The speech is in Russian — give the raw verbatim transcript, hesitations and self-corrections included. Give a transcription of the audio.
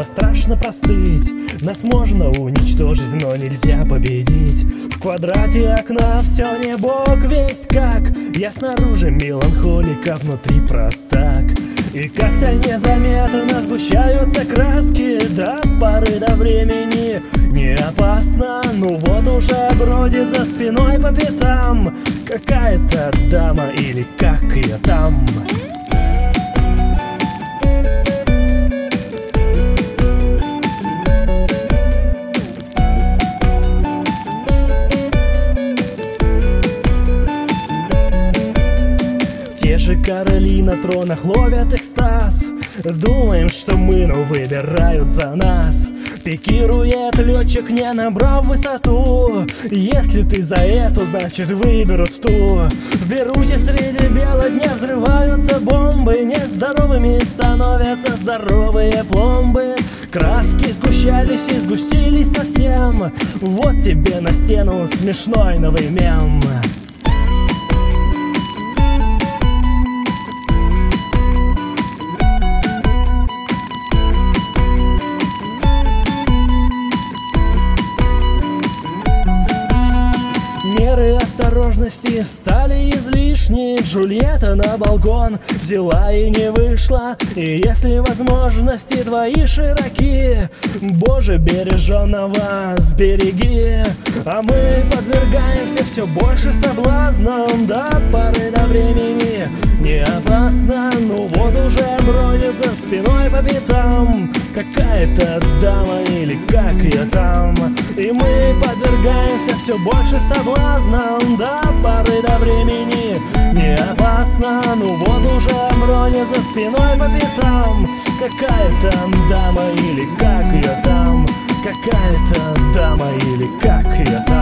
снова страшно простыть. Нас можно уничтожить, но нельзя победить. В квадрате окна все не бог весть как. Я снаружи меланхолик, а внутри простак. И как-то незаметно сгущаются краски. До поры до времени не опасно. Ну вот уже бродит за спиной по пятам какая-то дама или как ее там. Те же короли на тронах ловят экстаз. Думаем, что мы, но выбирают за нас. Пикирует летчик, не набрав высоту. Если ты за эту, значит выберут ту. В Бейруте среди бела дня взрываются бомбы. Нездоровыми становятся здоровые пломбы. Краски сгущались и сгустились совсем. Вот тебе на стену смешной новый мем. Меры осторожности стали излишни. Джульетта на балкон взяла и не вышла. И если возможности твои широки, Боже, береженного сбереги. А мы подвергаемся все больше соблазнам. До поры до времени не опасно. Ну вот уже бродит за спиной по пятам какая-то дама или как ее там. И мы подвергаемся все больше соблазнам. До поры до времени не опасно. Ну вот уже бродит за спиной по пятам какая-то дама или как ее там. Какая-то дама или как ее там.